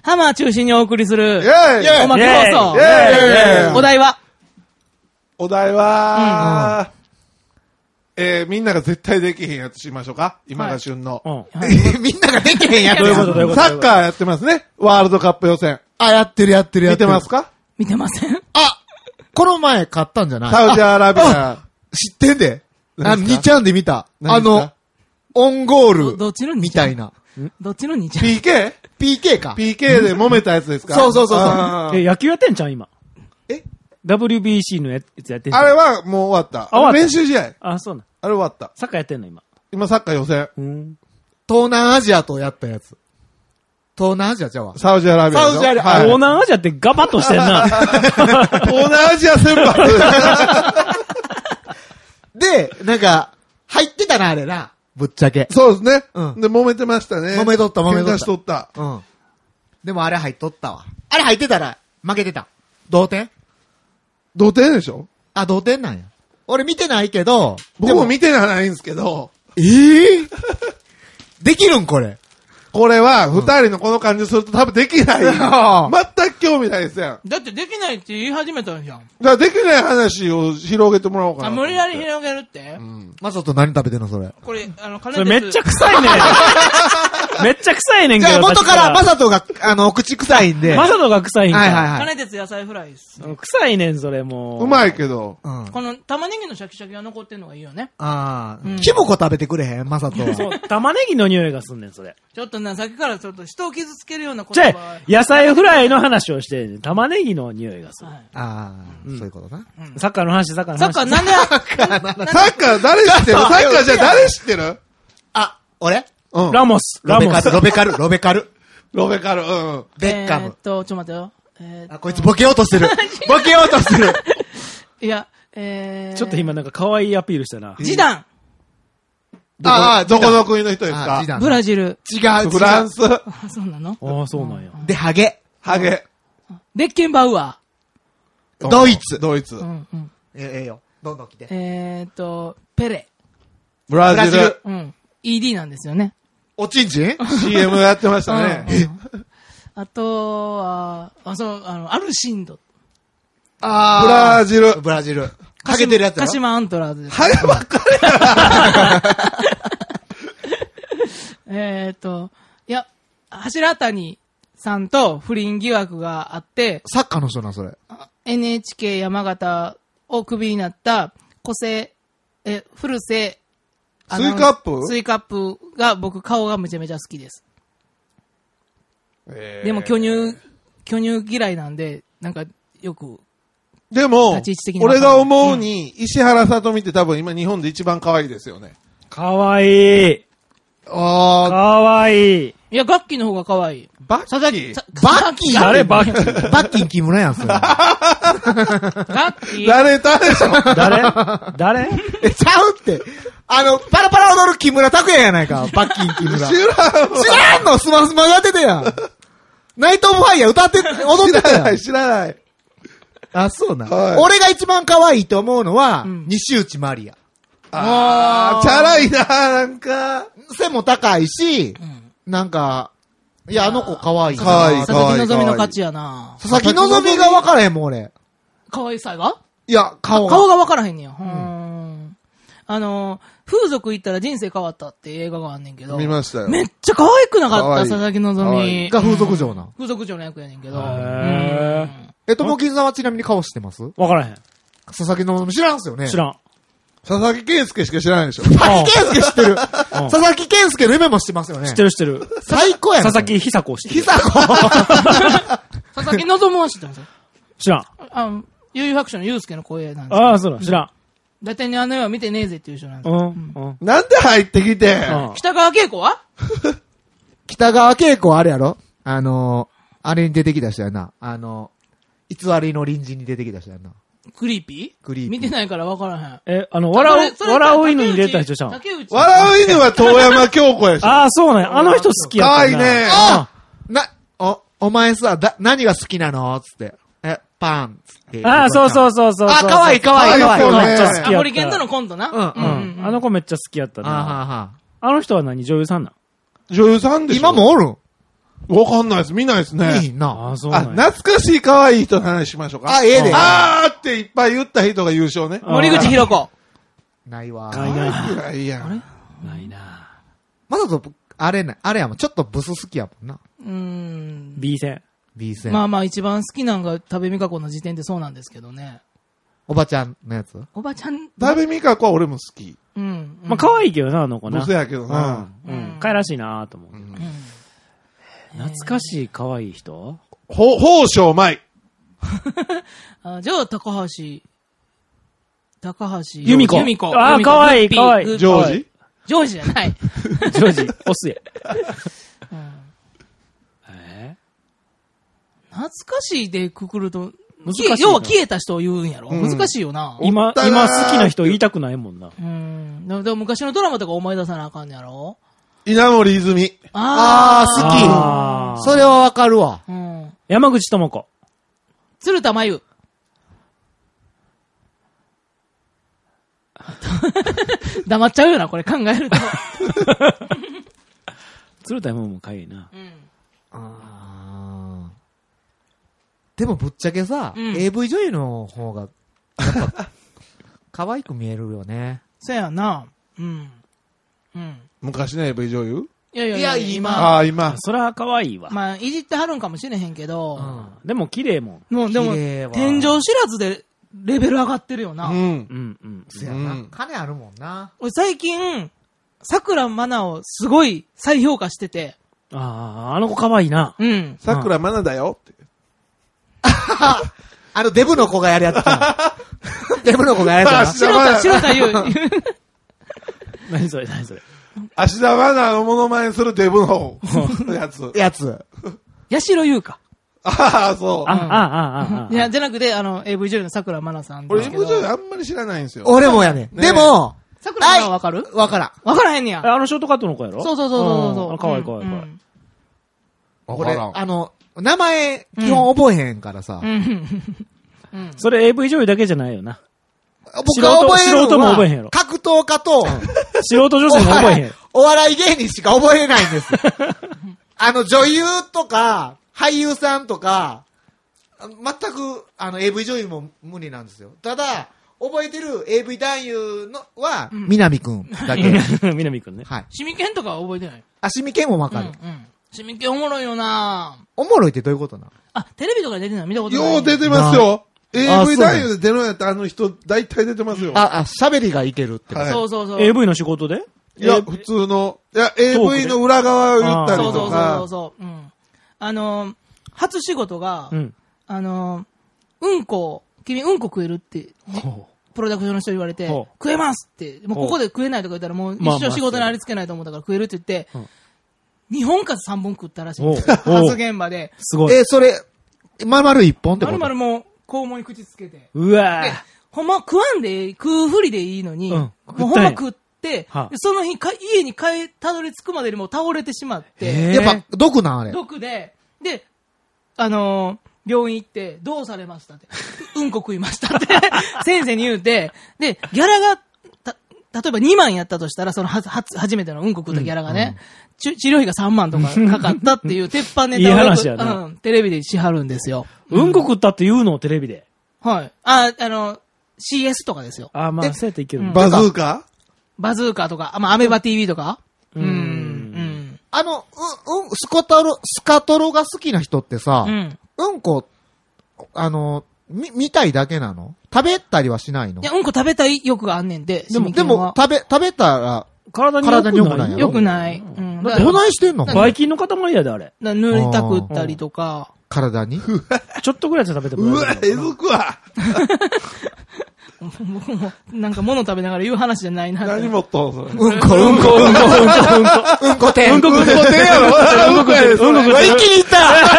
ハマー中心にお送りする、 イェーイおまけ放送。お題はお題は、みんなが絶対できへんやつしましょうか。今が旬の。 みんなができへんやつ。 サッカーやってますね。ワールドカップ予選。 やってる。 見てますか？ 見てません。 この前買ったんじゃない？ サウジアラビア。 知ってんで。2 何ですかちゃんで見た。オンゴールみたいな。 どっちの2ちゃん PK？ PK か。 PK で揉めたやつですか？ そう。 野球やってんちゃん今。WBC のやつやってんちゃん。 あれはもう終わった。練習試合。 そうなん。 あれ終わった。 サッカーやってんの今。 今サッカー予選。 東南アジアとやったやつ。東南アジアちゃうわ。 サウジアラビア。 サウジアラビア。 東南アジアってガバッとしてんな。 東南アジア選抜。 で、なんか、入ってたな、あれな。ぶっちゃけ。 そうですね。 うんで、揉めてましたね。 揉めとった。 喧嘩しとった。 でもあれ入っとったわ。あれ入ってたら、負けてた。同点同点でしょ？ 同点なんや。俺見てないけど。 僕も見てないんですけど。 できるんこれ。 これは、二人のこの感じすると多分できない。全く興味ないですやん。 だってできないって言い始めたんじゃん。 だからできない話を広げてもらおうかな。 無理やり広げるって？ マサト何食べてんのそれ。 これ、 それめっちゃ臭いねん。めっちゃ臭いねんけど。 じゃあ元からマサトが、口臭いんで。 マサトが臭いんか。 金鉄野菜フライです。 臭いねん、それもう。 うまいけど。 この玉ねぎのシャキシャキが残ってんのがいいよね。 キムコ食べてくれへんマサトは。 そう、玉ねぎの匂いがすんねん、それ。 ちょっとな、さっきからちょっと人を傷つけるような言じゃ葉。 野菜フライの話をしてんねん、玉ねぎの匂いがする。 そういうことな。 サッカーの話。 サッカーなんでサッカー誰知ってる？サッカーじゃ誰知ってる？ 俺？ ラモス。 ロベカル。 ロベカル。 ベッカム。 ちょっと待ってよ。 こいつボケようとしてる。 いや、 ちょっと今なんか可愛いアピールしたな。 ジダン。 どこの国の人ですか？ ブラジル。 違う。 フランス。 そうなの？ そうなんや。 で、ハゲ。 ベッケンバウアー。ドイツ。 ええよ。どんどん来て。 ペレ。 ブラジル。 ED なんですよね。 おちんちん ?CM やってましたね。 あとは、アルシンド。 ブラジル。 かけてるやつやろ。 鹿島アントラーズです。 はい、ばっかりいや、柱谷さんと不倫疑惑があって、 サッカーの人な、それ。 NHK 山形をクビになった古瀬、 スイカップが僕顔がめちゃめちゃ好きです。でも巨乳嫌いなんで、なんかよく。 でも、俺が思うに、石原さとみって多分今日本で一番可愛いですよね。 可愛い。可愛い。 いや、ガッキーの方が可愛い。 バッキー誰バッキーバッキン木村やん、それ。 ガッキー誰でしょ誰ちゃうって。パラパラ踊る木村拓哉やないか、バッキン木村。知らんのスマスマやっててやん。ナイトオブファイヤー歌って、踊ってたやん。 知らない。 そうな。俺が一番可愛いと思うのは、西内まりや。 チャラいな、なんか。 背も高いし、なんか、いや、あの子可愛い。 佐々木希の勝ちやな。 佐々木希が分からへんもん、俺。 可愛さが？ いや、顔が分からへんねや。風俗行ったら人生変わったって映画があんねんけど。 見ましたよ。 めっちゃ可愛くなかった、佐々木希。 が風俗嬢な。 風俗嬢の役やねんけど。 ともきんさんはちなみに顔知ってます？ わからへん。 佐々木希知らんすよね？ 知らん。 佐々木健介しか知らないでしょ。 佐々木健介知ってる。佐々木健介の夢も知ってますよね。 知ってる。 最高やん。 佐々木久子知ってる。 佐々木希は知ってます？ 知らん。 悠々白書の祐介の声なんです。 そうだ、知らん。 だいたいにあの絵は見てねえぜっていう人なんです。 なんで入ってきて北川景子は北川景子はあれやろ？あれに出てきた人やな。偽りの隣人に出てきた人やな。 クリーピー見てないから分からへん。 笑う犬に出た人じゃん。 笑う犬は遠山京子やし。 そうなんや。あの人好きやったな。 かわいいね。 お前さ、何が好きなのつって。パンつって。 そう。 かわいい。 めっちゃ好きやった。 ホリケンとのコントな。 あの子めっちゃ好きやったな。あの人は何？女優さんなん？ 女優さんでしょ？ 今もおるん？ わかんないです。見ないですいね。 いな。 あ、そうなあ、 んや。 懐かしい可愛い人の話しましょうか。 あ、ええで。 あーっていっぱい言った人が優勝ね。 森口博子。 ないわ。 ないな。 いやいや。 ないな。 まだと、あれやもん。ちょっとブス好きやもんな。 B 線。 B 線。 まあまあ一番好きなんが食べみかこの時点でそうなんですけどね。 おばちゃんのやつおばちゃん。 食べみかこは俺も好き。 うん。 まあ、可愛いけどな、あの子な。 ブスやけどな。 うん。可愛らしいなと思う。 うん懐かしい可愛い人宝生舞。 あ、じゃあ、高橋。 由美子。 由美子。 あー、可愛い可愛い。 ジョージジョージじゃない。 ジョージ、オスや。 懐かしいでくくると、 難しいな要は消えた人を言うんやろ。 うん難しいよな。 今好きな人言いたくないもんな。 でも昔のドラマとか思い出さなあかんやろ。 稲森泉。 あー、 あー好き。それはわかるわ。 山口智子。 鶴田真由。黙っちゃうよな、これ考えると。 鶴田も可愛いな。 でもぶっちゃけさ、 うん AV 女優の方が、やっぱ、可愛く見えるよね。 そやな。 昔の AV 女優いやいやいや今。 ああ、今。 それは可愛いわ。 まあ、いじってはるんかもしれへんけど、 でも綺麗もん。 もうでも、 綺麗は天井知らずでレベル上がってるよな。 うん。 うん。 そやな。金あるもんな。 俺最近、桜まなをすごい再評価してて、 あの子可愛いな。 桜まなだよって。 デブの子がやるやつか。デブの子がやるやつ白田言う。 何それ。 芦田愛菜のモノマネするデブのやつ。 やつ。 八代優香。 ああ、そう。 いや、じゃなくて、AV 女優の桜まなさんで俺すけど。 AV 女優あんまり知らないんですよ。 俺もやね。 ねでも、 桜まなわかるわからん。 わからへんねや。 あのショートカットの子やろそうそう。 可愛い可愛い。 俺、 わからん。 名前、基本覚えへんからさ。 それ AV 女優だけじゃないよな。 僕が覚えるの素人も覚えへんやろは、格闘家と、 素人女性も覚えへん。 お笑い芸人しか覚えないんです。女優とか、俳優さんとか、全く、AV 女優も無理なんですよ。ただ、覚えてる AV 男優のは、南くんだけ。 南くんね。 はい。 シミケンとかは覚えてない。 足見けもわかる。 シミケンおもろいよな。 おもろいってどういうことなの？ あ、テレビとかで出てるの見たことない。 よう出てますよ。 あ AV 男優で出るんやったらあの人大体出てますよ。 喋りがいけるってこと。 はいそう。 AV の仕事でいや、普通の、AV の裏側を言ったりとか。 そう。初仕事が、君うんこ食えるって、プロダクションの人に言われて、食えますって、もうここで食えないとか言ったらもう一生仕事にありつけないと思ったから食えるって言って、2本か3本食ったらしいんですよ。発現場で。 すごい。 それ、まるまる1本ってこと？ まるもう、肛門に口つけて。 うわで、ほんま食わんで、食うふりでいいのに、もうほんま食って、その日家にたどり着くまでにもう倒れてしまって。 やっぱ、毒なんあれ。 毒で、で、病院行って、どうされましたって。うんこ食いましたって。先生に言うて、で、ギャラが、例えば2万やったとしたら、その初めてのうんこ食ったギャラがね、治療費が3万とかかかったっていう鉄板ネタをいい話やなテレビでしはるんですよ。 うんこ食ったって言うのテレビで。 はい。CS とかですよ。 まあ、そうやっていける。 バズーカバズーカとか、アメバ TV とか。 スカトロが好きな人ってさ、うんこ、見たいだけなの？食べたりはしないの？ いや、うんこ食べたい欲があんねんで。 でも、食べたら、 体に良くないやろ？ 良くない。 どないしてんの？ ばい菌の塊やで、あれ。 塗りたくったりとか。 体にちょっとぐらいで食べてもらえる。 えずくわ。 僕も、なんか物食べながら言う話じゃないな。 何もっと、それ。 うんこ店。 うんこ店やろ？ うんこやで、それ。 一気にい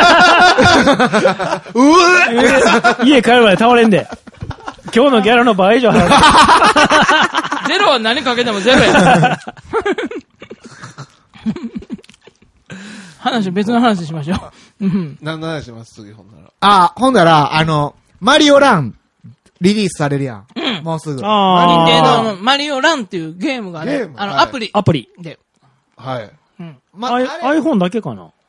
った家帰るまで倒れんで。今日のギャラの倍以上払う。 ゼロは何かけてもゼロや。別の話しましょう。 何の話します次、ほんなら。 ほんなら、マリオラン、リリースされるやん。もうすぐ。 任天堂のマリオランっていうゲームがね、アプリ。 アプリ。 で。 はい。 iPhone だけかな？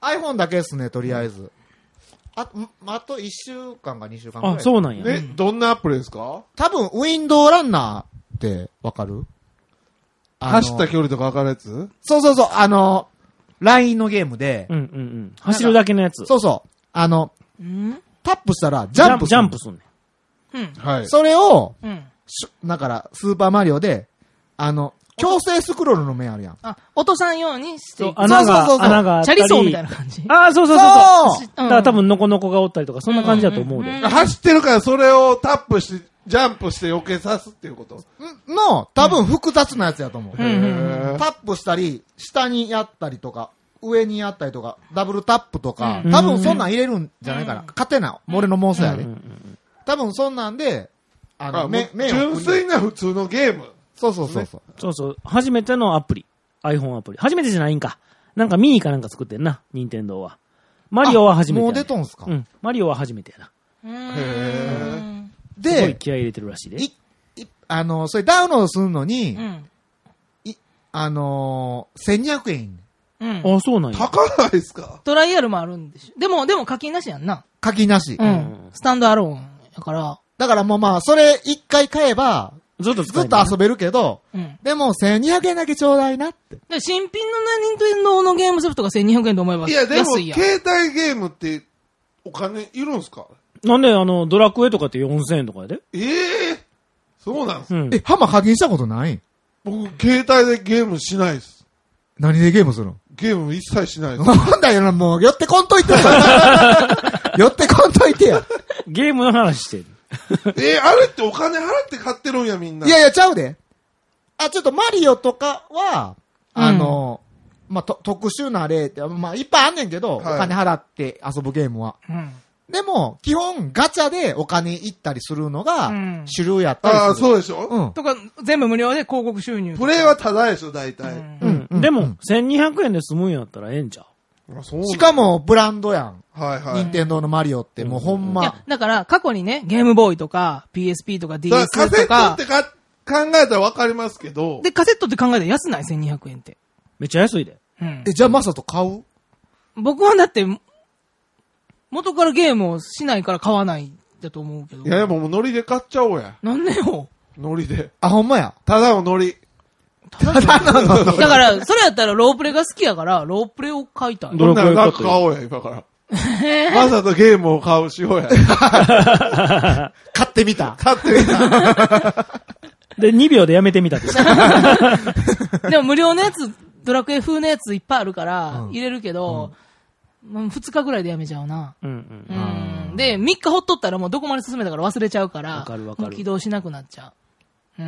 iPhone だけですね、とりあえず。あと1週間か2週間ぐらい。 あ、そうなんや。 どんなアプリですか？ 多分、ウィンドウランナーってわかる？ 走った距離とか分かるやつ？ そうそうそう、LINE のゲームで、 走るだけのやつ。 そうそう、タップしたらジャンプする。 ジャンプすんねん。 はい。 それを、だから、スーパーマリオで、強制スクロールの面あるやん。 あ、落とさんようにしていく。 穴があったり。 チャリソーみたいな感じ。 ああ、そう。だから多分ノコノコがおったりとか、そんな感じだと思うで。 走ってるからそれをタップして、ジャンプして避けさすっていうことの、多分複雑なやつやと思う。タへーップしたり、下にやったりとか、上にやったりとか、ダブルタップとか、多分そんなん入れるんじゃないかな。勝手な、俺の妄想やで。多分そんなんで、 純粋な普通のゲーム。 そう。 そう。初めてのアプリ。iPhone アプリ。初めてじゃないんか。なんかミニかなんか作ってんな、任天堂は。マリオは初めて。 もう出とんすか？ うん。マリオは初めてやな。 へすごいで、 気合い入れてるらしいで。 それダウンロードするのに、1200円。 あ、そうなんや。 高ないですか？ トライアルもあるんでしょ。でも課金なしやんな。 課金なし。 スタンドアローンやから。 だからもうまあ、それ一回買えば、 ずっと遊べるけど、でも1200円だけちょうだいなって。 で新品の任天堂のゲームソフトが1200円と思えばいや、でも、 安いやん。 携帯ゲームってお金いるんすか？ なんで、ドラクエとかって4000円とかやで。 そうなんすか？ ハマ課金したことない？ 僕、携帯でゲームしないです。 何でゲームするの？ ゲーム一切しないです。 なんだよな、もう、寄ってこんといてよ。寄ってこんといてよ。 ゲームの話してる。 あれってお金払って買ってるんや、みんな。 いや、ちゃうで。ちょっとマリオとかは、まあ、特殊な例って、まあ、いっぱいあんねんけど、 はいお金払って遊ぶゲームは。でも、基本、ガチャでお金いったりするのが、主流やったりする。 ああ、そうでしょ？ とか、全部無料で広告収入。 プレイはタダでしょ、大体。 でも、1200円で済むんやったらええんちゃう？ しかも、ブランドやん。 はいはい。 任天堂のマリオって、もうほんいやま。、 だから、過去にね、ゲームボーイとか、PSP とか DS カセットとかっ、て考えたらわかりますけど。 で、カセットって考えたら安ない ?1200 円って。 めっちゃ安いで。 じゃあマサト買う？ 僕はだって、元からゲームをしないから買わないだと思うけど。 いや、でももうノリで買っちゃおうや。 なんでよ。 ノリで。 ほんまや。 ただのノリ。 だから、それやったらロープレが好きやから、ロープレを買いたい。 どんなの買おうや、今から。わざとゲームを買うしようや。 買ってみた。 買ってみた。 で、2秒でやめてみたって。 でも無料のやつ、ドラクエ風のやついっぱいあるから、入れるけど、2日ぐらいでやめちゃうな。で、3日ほっとったらもうどこまで進めたから忘れちゃうから、 わかるもう起動しなくなっちゃう。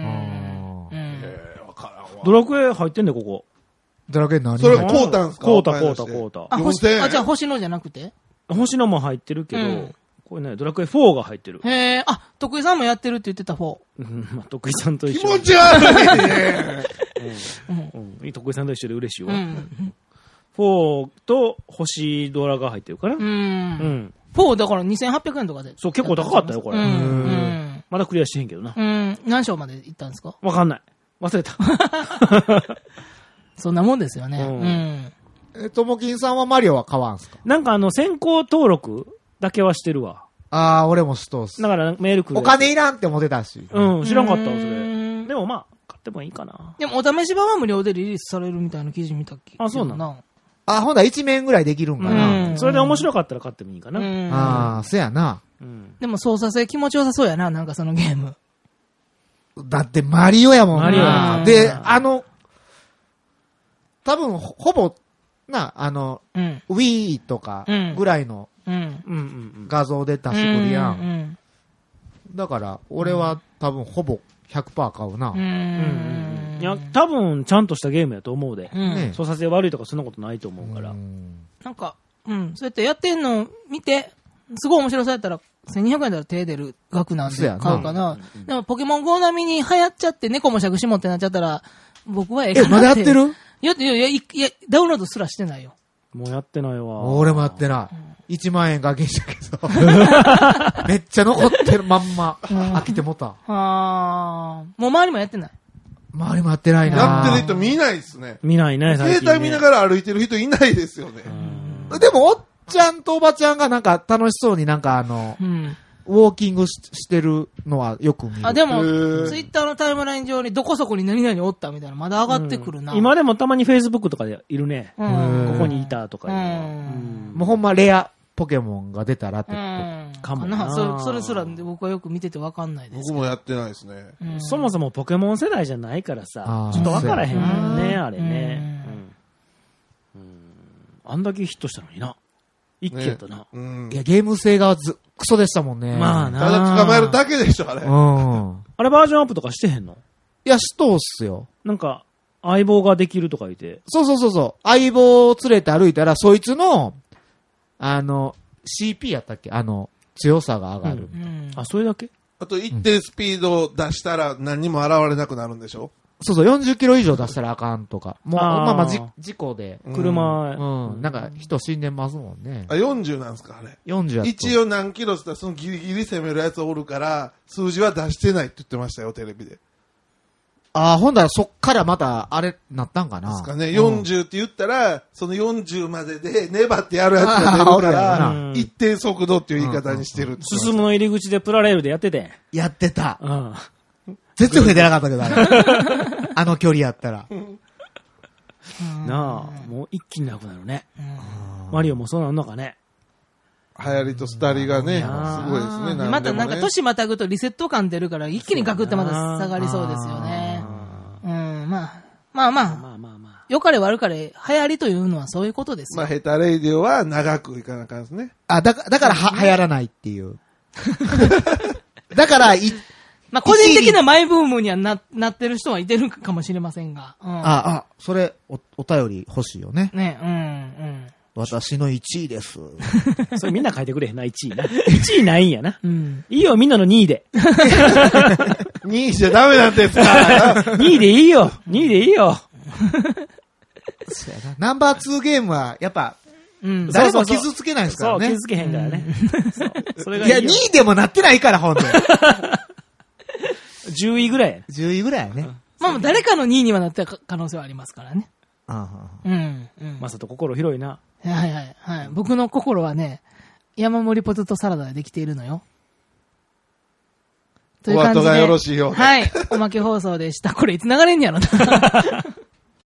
ドラクエ入ってんで、ここ。 ドラクエ何？ それ買うたんすか？ 買うた。 あ、じゃあ星のじゃなくて？ 星のも入ってるけど、これね、ドラクエ4が入ってる。 へえ、徳井さんもやってるって言ってた4。 まあ、徳井さんと一緒。 気持ち悪い。 徳井さんと一緒で嬉しいわ。4と星ドラが入ってるかな。 4だから2800円とかで。 そう、結構高かったよ、これ。まだクリアしてへんけどな。 何章まで行ったんですか？ わかんない。忘れた。 そんなもんですよね。 ともきんさんはマリオは買わんすか？ なんか先行登録だけはしてるわ。 俺もしとうっす。 だからメール来る。 お金いらんって思ってたし。 知らんかったわ、それ。でもまあ、買ってもいいかな。 でもお試し版は無料でリリースされるみたいな記事見たっけ？ あ、そうなの？ ほんだ1面ぐらいできるんかな。 それで面白かったら買ってもいいかな。 そやな。 でも操作性気持ちよさそうやな、なんかそのゲーム。 だってマリオやもんな。 マリオやで、多分、ほぼ、Wii とかぐらいの画像で出してくるやん。だから、俺は多分ほぼ100% 買うな。 いや、多分ちゃんとしたゲームやと思うで。操作性悪いとかそんなことないと思うから。 なんか、そうやってやってんのを見て、すごい面白そうやったら、1200円だったら手出る額なんで買うかな。でもポケモン GO 並みに流行っちゃって猫も杓子もってなっちゃったら、僕はええかなって。 まだやってる？ いや、ダウンロードすらしてないよ。 もうやってないわ。 俺もやってない。1万円課金したけど。めっちゃ残ってるまんま。飽きてもた。 もう周りもやってない。 周りもやってないな。 やってる人見ないですね。 見ないね、 携帯見ながら歩いてる人いないですよね。 でも、おっちゃんとおばちゃんがなんか楽しそうになんかうん。 ウォーキングしてるのはよく見る。 あ、でも、ツイッターのタイムライン上にどこそこに何々おったみたいな、まだ上がってくるな。 今でもたまに Facebook とかでいるね。 うこん。 こにいたとかいうのは。 もうほんまレアポケモンが出たらってう言って。 ん。 かもなそれすら僕はよく見ててわかんないです僕もやってないですね。 うんそもそもポケモン世代じゃないからさあ、ーちょっとわからへんよね、 うんあれね。あんだけヒットしたのにな。一気やったな。 うんい。や、ゲーム性がクソでしたもんね。 まあな。 ただ捕まえるだけでしょ、あれ。 うん。 あれバージョンアップとかしてへんの？ いや、しとうっすよ。 なんか、相棒ができるとか言って。 そう。相棒を連れて歩いたら、そいつの、CP やったっけ強さが上がる。 うんあ、それだけ？ あと一定スピードを出したら何にも現れなくなるんでしょ？ そう、40キロ以上出したらあかんとか。もう、 あーまあ事故で。 車、 なんか人死んでますもんねあ、。40なんですか、あれ。 40やった。 一応何キロしたらそのギリギリ攻めるやつおるから、数字は出してないって言ってましたよ、テレビで。 ああ、ほんだらそっからまた、あれ、なったんかな。 ですかね。 うん 40って言ったら、その40までで粘ってやるやつが出るかあーおるやらろな、 一定速度っていう言い方にしてるって言ってました進むの入り口でプラレールでやってて。 やってた。 うん。 全然増えてなかったけど、あれあの距離やったら。 なあ、もう一気になくなるね。マリオもそうなんのかね。 流行りと廃りがね、すあーごいですね。 またなんか年年またぐとリセット感出るから一気にガクってまた下がりそうですよね。うん、まあ、 まあまあ。 良かれ悪かれ流行りというのはそういうことですよ。 まあ、ヘタレイディオは長くいかなあかんですね。 あ、だから流行らないっていう。だから、 まあ個人的なマイブームにはなってる人はいてるかもしれませんが。 それ、お便り欲しいよね。 ね、うん。 私の1位です。 それみんな書いてくれへんな、1位な。1位ないんやな。 うん。 いいよ、みんなの2位で。 2位じゃダメなんですか 2位でいいよ。2位でいいよ。 そうやな。ナンバー2ゲームは、やっぱ、 うん。 誰も傷つけないですかそう、 らね。 気づけへんからね。そう。それがいや、2 いいよ。 位でもなってないから、ほんとに。 10位ぐらいや。 10位ぐらいやね。 まあ誰かの2位にはなった可能性はありますからね。うん。 まさと心広いな。 はい。僕の心はね、山盛りポテトサラダでできているのよ。という感じで。 お後がよろしいようではい。おまけ放送でした。これいつ流れんやろな。